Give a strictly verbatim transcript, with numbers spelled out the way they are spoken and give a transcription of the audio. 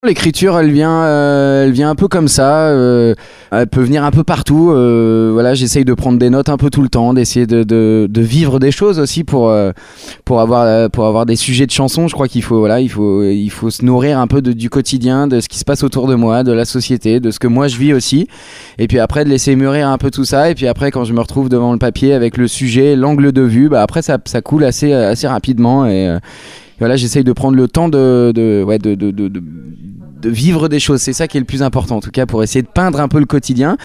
L'écriture, elle vient, euh, elle vient un peu comme ça. Euh, elle peut venir un peu partout. Euh, voilà, j'essaye de prendre des notes un peu tout le temps, d'essayer de, de, de vivre des choses aussi pour euh, pour avoir pour avoir des sujets de chansons. Je crois qu'il faut voilà, il faut il faut se nourrir un peu de, du quotidien, de ce qui se passe autour de moi, de la société, de ce que moi je vis aussi. Et puis après de laisser mûrir un peu tout ça. Et puis après, quand je me retrouve devant le papier avec le sujet, l'angle de vue, bah après ça ça coule assez assez rapidement et euh, voilà, j'essaye de prendre le temps de, de, ouais, de, de, de, de, de vivre des choses. C'est ça qui est le plus important, en tout cas, pour essayer de peindre un peu le quotidien.